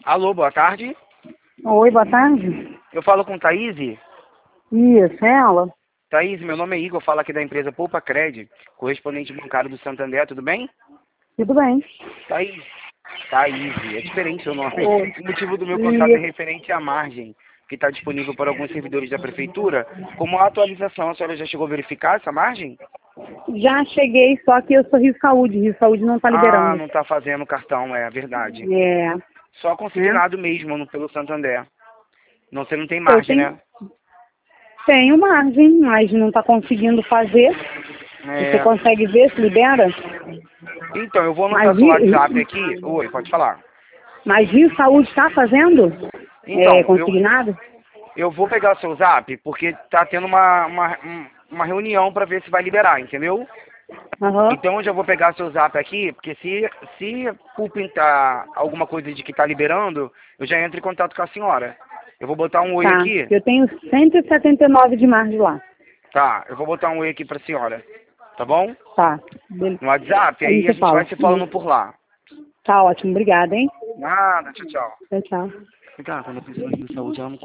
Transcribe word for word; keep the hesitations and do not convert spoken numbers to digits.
Alô, boa tarde. Oi, boa tarde. Eu falo com Thaís. Isso, é ela? Thaís, meu nome é Igor, falo aqui da empresa Poupa Cred, correspondente bancário do Santander, tudo bem? Tudo bem. Thaís, Thaís, é diferente o nome. Oi. O motivo do meu contato é Isso. referente à margem, que está disponível para alguns servidores da prefeitura. Como a atualização, a senhora já chegou a verificar essa margem? Já cheguei, só que eu sou Rio Saúde. Rio Saúde não está Ah, liberando. não está fazendo cartão, é verdade. É, Só né? consignado mesmo no, pelo Santander. Não, você não tem Eu margem, tenho, né? tenho margem, mas não está conseguindo fazer. Você É. consegue ver se libera? Então, eu vou anotar Mas, seu Rio- WhatsApp aqui. Oi, pode falar. mas Rio Saúde está fazendo? É, Então, eu, consignado? eu vou pegar o seu zap porque tá tendo uma, uma, um- uma reunião para ver se vai liberar, entendeu? Aham. Então eu já vou pegar seu zap aqui, porque se, se por pintar alguma coisa de que tá liberando, eu já entro em contato com a senhora. Eu vou botar um oi Tá. aqui. Eu tenho cento e setenta e nove de margem lá. Tá, eu vou botar um oi aqui pra senhora. Tá bom? Tá. Beleza. No WhatsApp, Aí aí a você gente vai fala. se falando Isso. por lá. Tá ótimo. Obrigada, hein? Nada, tchau, tchau. Tchau, tchau. Cara, quando a pessoa de saúde, ela não